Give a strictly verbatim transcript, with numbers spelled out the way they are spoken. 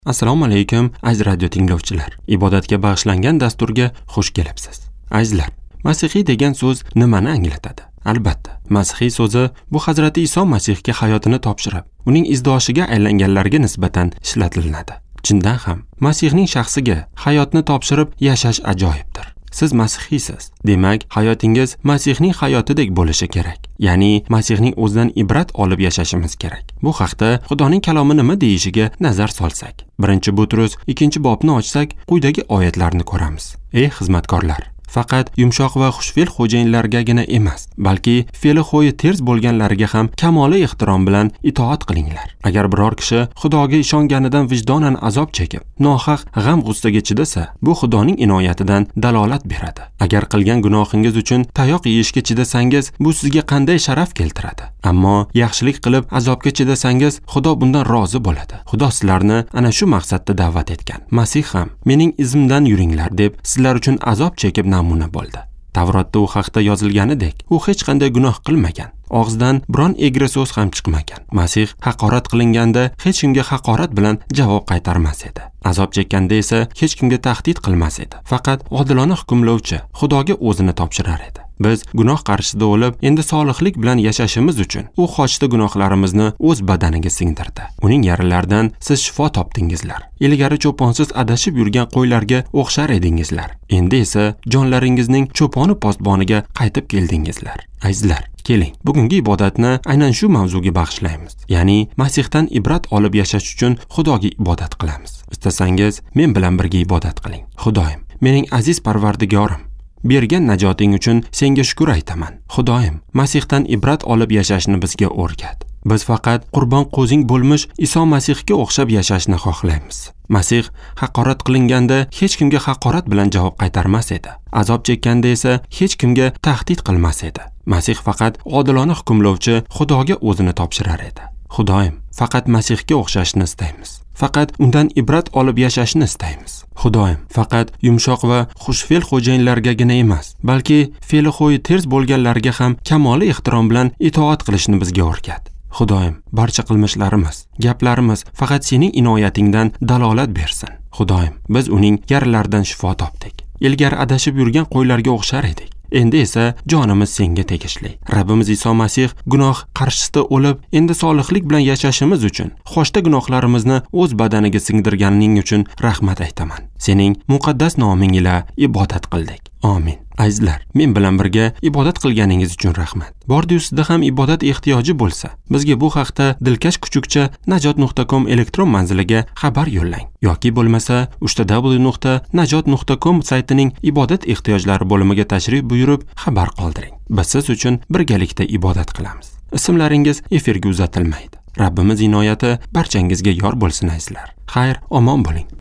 Assalomu alaykum aziz radio tinglovchilar. Ibodatga bag'ishlangan dasturga xush kelibsiz. Azizlar, Masihiy degan so'z nimani anglatadi? Albatta, Masihiy so'zi bu Hazrati Iso Masihga hayotini topshirib, uning izdoshiga aylanganlarga nisbatan ishlatiladi. Chindan ham Masihning shaxsiga hayotni topshirib yashash ajoyibdir. Siz Masihiysiz. Demak, hayotingiz Masihning hayotidek bo'lishi kerak. Ya'ni Masihning o'zidan ibrat olib yashashimiz kerak. Bu haqda Xudoning kalomi nima deyishiga nazar solsak, birinchi Butrus ikkinchi bobni ochsak, quyidagi oyatlarni ko'ramiz. Ey xizmatkorlar, faqat yumshoq va xushfe'l xo'jayinlargagina emas, balki fe'li xo'yi ters bo'lganlarga ham kamoli ehtirom bilan itoat qilinglar. Agar biror kishi Xudoga ishonganidan vijdonan azob chekib, nohaq g'am-g'ussaga chidasa, bu Xudoning inoyatidan dalolat beradi. Agar qilgan gunohingiz uchun tayoq yeyishga chidasangiz, bu sizga qanday sharaf keltiradi? Ammo yaxshilik qilib azobga chidasangiz, Xudo bundan rozi bo'ladi. Xudo sizlarni ana shu maqsadda da'vat etgan. Masih ham mening izimdan yuringlar deb sizlar uchun azob chekib namuna bo'ldi. Tavrotda u haqda yozilganidek, u hech qanday gunoh qilmagan. Og'zidan biron egri so'z ham chiqmagan. Masih haqorat qilinganda hech kimga haqorat bilan javob qaytarmas edi. Azob chekkanda esa hech kimga tahdid qilmas edi. Faqat odilona hukmlovchi Xudoga o'zini topshirar edi. Biz gunoh qarshisida o'lib, endi solihlik bilan yashashimiz uchun u qochdi gunohlarimizni o'z badaniga singdirdi. Uning yarilaridan siz shifo topdingizlar. Ilgari cho'ponsiz adashib yurgan qo'ylarga o'xshar edingizlar. Endi esa jonlaringizning cho'poni postboniga qaytib keldingizlar. Azizlar, keling, bugungi ibodatni aynan shu mavzuga bag'ishlaymiz. Ya'ni Masihdan ibrat olib yashash uchun Xudoga ibodat qilamiz. Istasangiz, men bilan birga ibodat qiling. Xudoyim, mening aziz Parvardigorim, bergan najoting uchun senga shukr aytaman. Xudoyim, Masihdan ibrat olib yashashni bizga o'rgat. Biz faqat qurbon qo'zing bo'lmish Iso Masihga o'xshab yashashni xohlaymiz. Masih haqorat qilinganda hech kimga haqorat bilan javob qaytarmas edi. Azob chekkanda esa hech kimga tahdid qilmas edi. Masih faqat odilona hukmlovchi Xudoga o'zini topshirar edi. Xudoyim, faqat Masihga o'xshashni istaymiz. Faqat undan ibrat olib yashashni istaymiz. Xudoyim, faqat yumshoq va xushfe'l xo'jayinlargagina emas, balki fe'li xo'yi ters bo'lganlarga ham kamoli ehtirom bilan itoat qilishni bizga o'rgat. Xudoyim, barcha qilmishlarimiz, gaplarimiz faqat sening inoyatingdan dalolat bersin. Xudoyim, biz uning yarilaridan shifo topdik. Ilgari adashib yurgan qo'ylarga o'xshar edik. Endi esa jonimiz senga tegishli. Rabbimiz Iso Masih gunoh qarshisida o'lib, endi solihlik bilan yashashimiz uchun qochdi gunohlarimizni o'z badaniga singdirganing uchun rahmat aytaman. Sening muqaddas noming ila ibodat qildik. Amin. Azizlar, men bilan birga ibodat qilganingiz uchun rahmat. Bordi sizda ham ibodat ehtiyoji bo'lsa, bizga bu haqda dilkash kuchukcha najot nuqta com elektron manziliga xabar yo'llang. Yoki bo'lmasa, uch w w nuqta najot nuqta com saytining ibodat ehtiyojlari bo'limiga tashrif buyurib xabar qoldiring. Biz siz uchun birgalikda ibodat qilamiz. Ismlaringiz efirga uzatilmaydi. Rabbimiz inoyati barchangizga yor bo'lsin azizlar. Xayr, omon bo'ling.